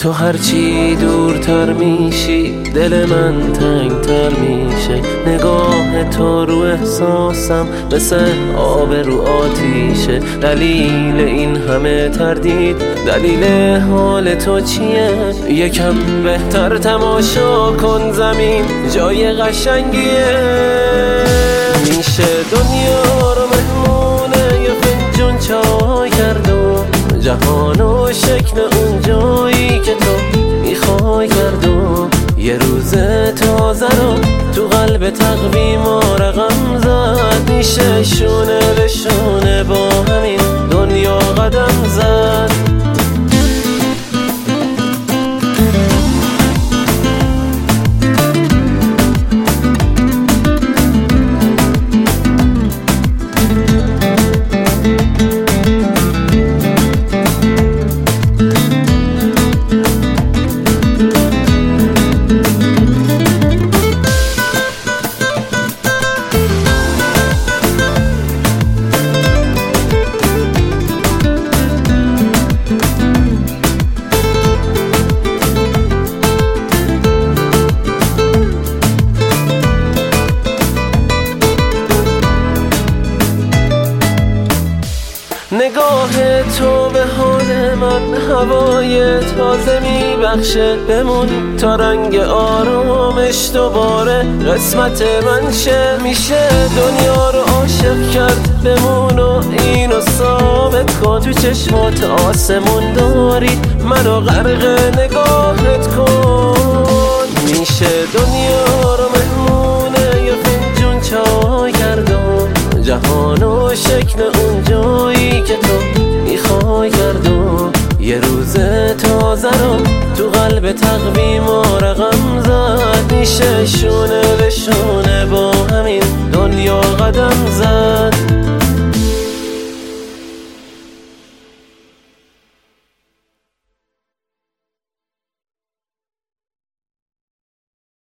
تو هرچی دورتر میشی دل من تنگتر میشه. نگاه تو رو احساسم مثل آب رو آتیشه. دلیل این همه تردید، دلیل حال تو چیه؟ یکم بهتر تماشا کن، زمین جای قشنگیه. میشه دنیا رو مهمونه یه فنجون چای کرد و جهان و شکل اون جایی که تو میخوای کرد و یه روز تازه رو تو قلب تقویم رقم زد. میشه شونه به شونه با همین دنیا قدم زد. نگاه تو به حال من هوای تازه میبخشه. بمون تا رنگ آرامش دوباره قسمت من شه. میشه دنیا رو عاشق کرد، بمون و اینو ثابت کن. تو چشمات آسمون داری منو غرق نگاهت کن. میشه دنیا رو مهمونه یه فنجون چای کرد و جهان و شکل اون جایی که تو میخوای کرد و یه روز تازه رو تو قلب تقویم رقم زد. میشه شونه به شونه با همین دنیا قدم زد.